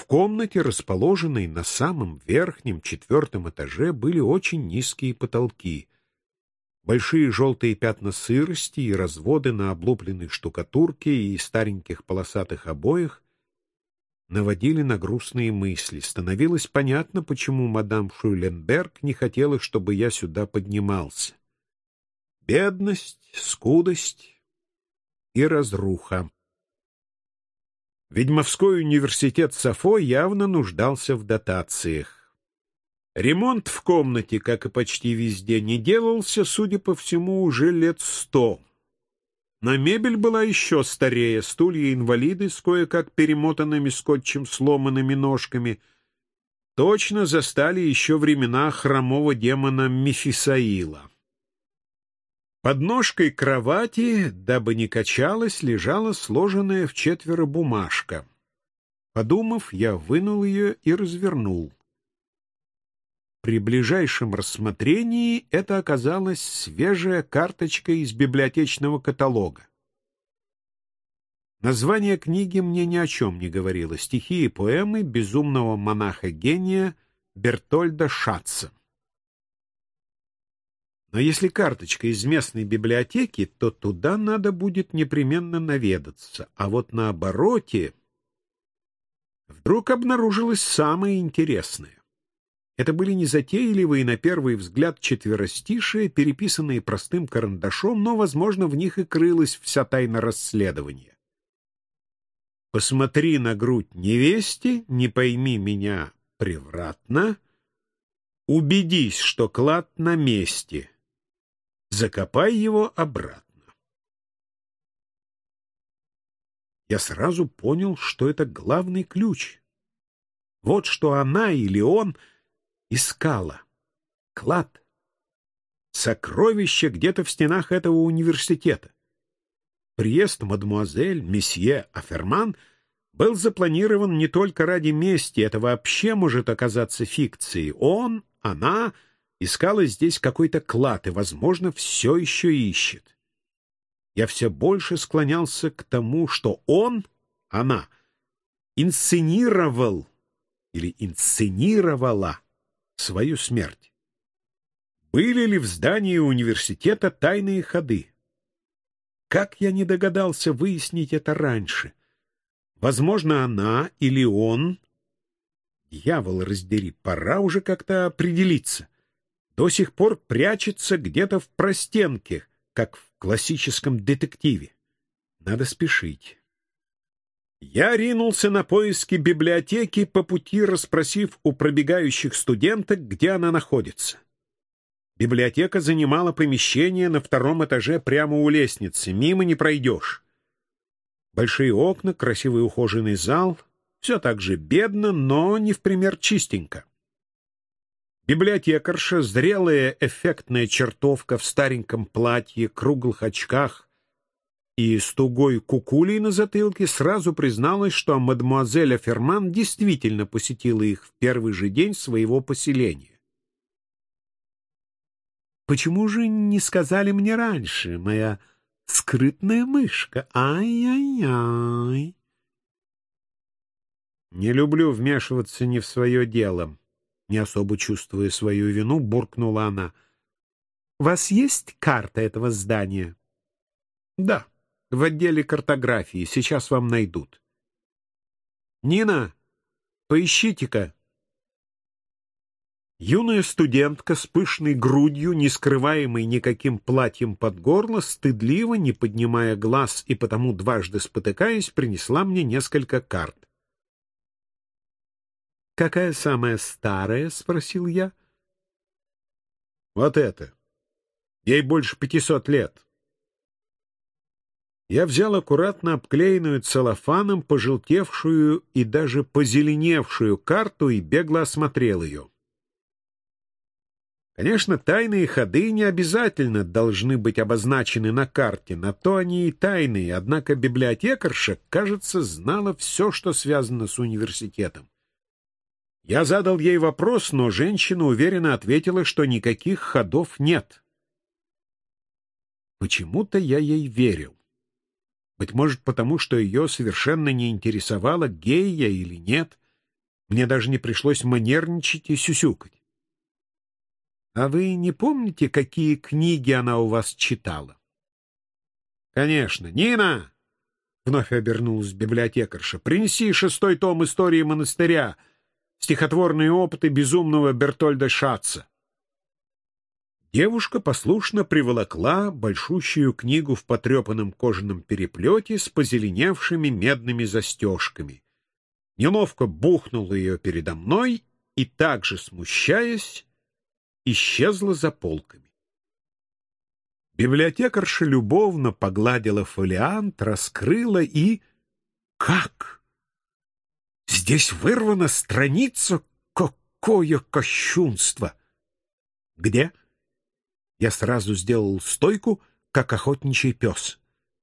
В комнате, расположенной на самом верхнем, 4-м этаже, были очень низкие потолки. Большие желтые пятна сырости и разводы на облупленной штукатурке и стареньких полосатых обоях наводили на грустные мысли. Становилось понятно, почему мадам Шуйленберг не хотела, чтобы я сюда поднимался. Бедность, скудость и разруха. Ведьмовской университет Сафо явно нуждался в дотациях. Ремонт в комнате, как и почти везде, не делался, судя по всему, уже лет 100. Но мебель была еще старее, стулья-инвалиды с кое-как перемотанными скотчем сломанными ножками точно застали еще времена хромого демона Мефисаила. Под ножкой кровати, дабы не качалась, лежала сложенная в 4 бумажка. Подумав, я вынул ее и развернул. При ближайшем рассмотрении это оказалась свежая карточка из библиотечного каталога. Название книги мне ни о чем не говорило. Стихи и поэмы безумного монаха-гения Бертольда Шатца. Но если карточка из местной библиотеки, то туда надо будет непременно наведаться. А вот на обороте вдруг обнаружилось самое интересное. Это были незатейливые, на первый взгляд, четверостишие, переписанные простым карандашом, но, возможно, в них и крылась вся тайна расследования. «Посмотри на грудь невесте, не пойми меня превратно, убедись, что клад на месте, закопай его обратно». Я сразу понял, что это главный ключ. Вот что она или он искала. Клад. Сокровище где-то в стенах этого университета. Приезд мадемуазель, месье Аферман был запланирован не только ради мести, это вообще может оказаться фикцией. Он, она искала здесь какой-то клад и, возможно, все еще ищет. Я все больше склонялся к тому, что он, она, инсценировал или инсценировала свою смерть. Были ли в здании университета тайные ходы? Как я не догадался выяснить это раньше? Возможно, она или он... Дьявол раздери, пора уже как-то определиться. До сих пор прячется где-то в простенке, как в классическом детективе. Надо спешить. Я ринулся на поиски библиотеки, по пути расспросив у пробегающих студенток, где она находится. Библиотека занимала помещение на 2-м этаже прямо у лестницы. Мимо не пройдешь. Большие окна, красивый ухоженный зал. Все так же бедно, но не в пример чистенько. Библиотекарша, зрелая эффектная чертовка в стареньком платье, круглых очках и с тугой кукулей на затылке, сразу призналась, что мадемуазель Аферман действительно посетила их в первый же день своего поселения. «Почему же не сказали мне раньше, моя скрытная мышка? Ай-яй-яй!» «Не люблю вмешиваться не в свое дело», — не особо чувствуя свою вину, буркнула она. «У вас есть карта этого здания?» «Да, в отделе картографии. Сейчас вам найдут». «Нина, поищите-ка». Юная студентка с пышной грудью, не скрываемой никаким платьем под горло, стыдливо, не поднимая глаз и потому дважды спотыкаясь, принесла мне несколько карт. «Какая самая старая?» — спросил я. «Вот это. Ей больше 500 лет». Я взял аккуратно обклеенную целлофаном, пожелтевшую и даже позеленевшую карту и бегло осмотрел ее. Конечно, тайные ходы не обязательно должны быть обозначены на карте, на то они и тайные, однако библиотекарша, кажется, знала все, что связано с университетом. Я задал ей вопрос, но женщина уверенно ответила, что никаких ходов нет. Почему-то я ей верил. Быть может, потому что ее совершенно не интересовало, гей я или нет. Мне даже не пришлось манерничать и сюсюкать. А вы не помните, какие книги она у вас читала? Конечно. Нина! Вновь обернулась библиотекарша. Принеси 6-й том истории монастыря, стихотворные опыты безумного Бертольда Шатца. Девушка послушно приволокла большущую книгу в потрепанном кожаном переплете с позеленевшими медными застежками. Неловко бухнула ее передо мной и, также смущаясь, исчезла за полками. Библиотекарша любовно погладила фолиант, раскрыла и... Как? Здесь вырвана страница? Какое кощунство! Где? Я сразу сделал стойку, как охотничий пес.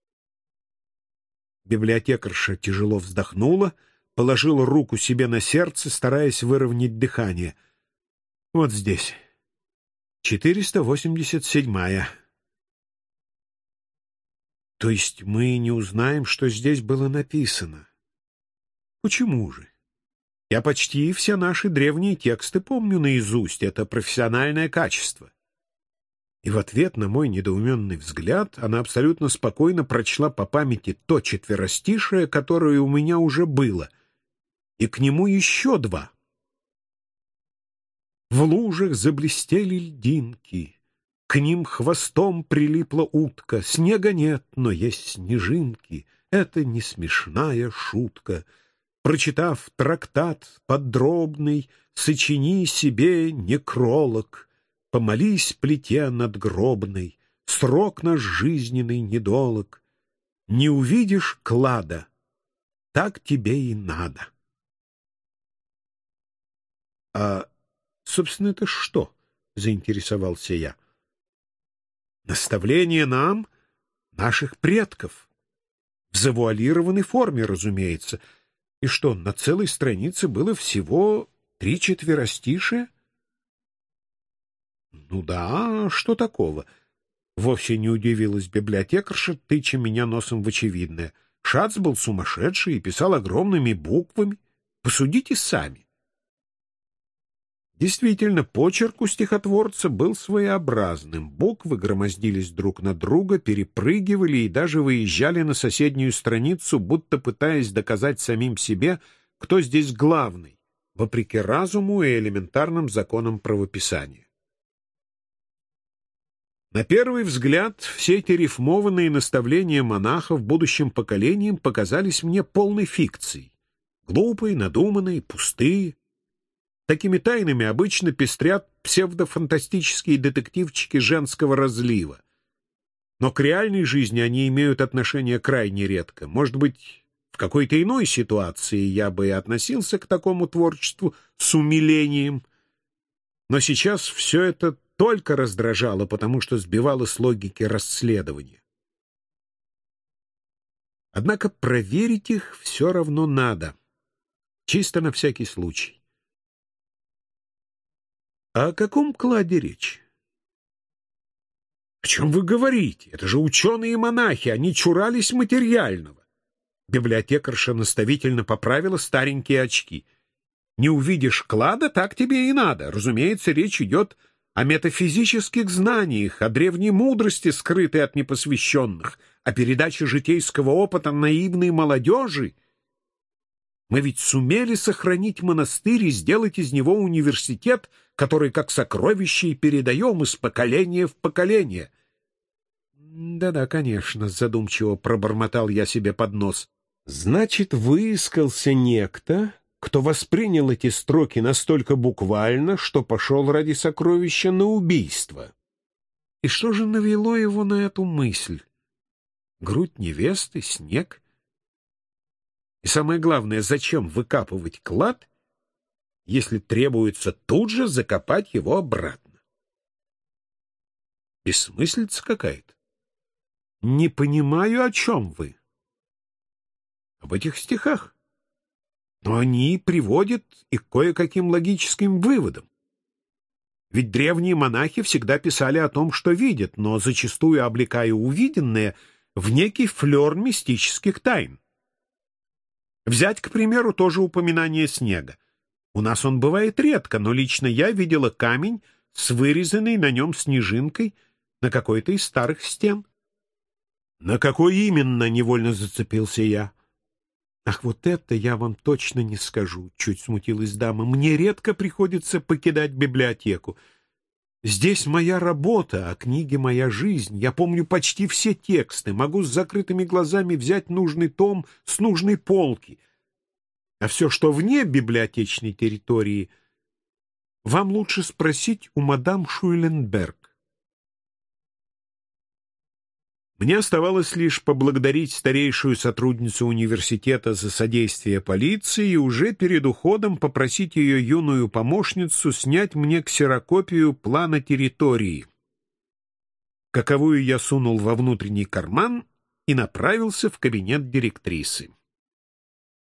Библиотекарша тяжело вздохнула, положила руку себе на сердце, стараясь выровнять дыхание. Вот здесь. 487-я. То есть мы не узнаем, что здесь было написано? Почему же? Я почти все наши древние тексты помню наизусть. Это профессиональное качество. И в ответ на мой недоуменный взгляд она абсолютно спокойно прочла по памяти то четверостишее, которое у меня уже было, и к нему еще 2. В лужах заблестели льдинки, к ним хвостом прилипла утка, снега нет, но есть снежинки, это не смешная шутка. Прочитав трактат подробный, сочини себе некролог, помолись плите надгробной, срок наш жизненный недолог. Не увидишь клада, так тебе и надо. А, собственно, это что? — заинтересовался я. Наставление нам, наших предков. В завуалированной форме, разумеется. И что, на целой странице было всего 3 четверостишия? Ну да, что такого? Вовсе не удивилась библиотекарша, тыча меня носом в очевидное. Шац был сумасшедший и писал огромными буквами. Посудите сами. Действительно, почерк у стихотворца был своеобразным. Буквы громоздились друг на друга, перепрыгивали и даже выезжали на соседнюю страницу, будто пытаясь доказать самим себе, кто здесь главный, вопреки разуму и элементарным законам правописания. На первый взгляд, все эти рифмованные наставления монахов будущим поколениям показались мне полной фикцией. Глупые, надуманные, пустые. Такими тайнами обычно пестрят псевдофантастические детективчики женского разлива. Но к реальной жизни они имеют отношение крайне редко. Может быть, в какой-то иной ситуации я бы и относился к такому творчеству с умилением. Но сейчас все это только раздражало, потому что сбивало с логики расследования. Однако проверить их все равно надо, чисто на всякий случай. О каком кладе речь? О чем вы говорите? Это же ученые-монахи, они чурались материального. Библиотекарша наставительно поправила старенькие очки. Не увидишь клада, так тебе и надо. Разумеется, речь идет о метафизических знаниях, о древней мудрости, скрытой от непосвященных, о передаче житейского опыта наивной молодежи. Мы ведь сумели сохранить монастырь и сделать из него университет, который как сокровище и передаем из поколения в поколение. Да-да, конечно, задумчиво пробормотал я себе под нос. Значит, выискался некто, кто воспринял эти строки настолько буквально, что пошел ради сокровища на убийство. И что же навело его на эту мысль? Грудь невесты, снег? И самое главное, зачем выкапывать клад, если требуется тут же закопать его обратно? Бессмыслица какая-то. Не понимаю, о чем вы. Об этих стихах. Но они приводят и к кое-каким логическим выводам. Ведь древние монахи всегда писали о том, что видят, но зачастую облекая увиденное в некий флер мистических тайн. Взять, к примеру, тоже упоминание снега. У нас он бывает редко, но лично я видела камень с вырезанной на нем снежинкой на какой-то из старых стен. «На какой именно?» — невольно зацепился я. «Ах, вот это я вам точно не скажу», — чуть смутилась дама. «Мне редко приходится покидать библиотеку. Здесь моя работа, а книги — моя жизнь. Я помню почти все тексты, могу с закрытыми глазами взять нужный том с нужной полки. А все, что вне библиотечной территории, вам лучше спросить у мадам Шуйленберг». Мне оставалось лишь поблагодарить старейшую сотрудницу университета за содействие полиции и уже перед уходом попросить ее юную помощницу снять мне ксерокопию плана территории, каковую я сунул во внутренний карман и направился в кабинет директрисы.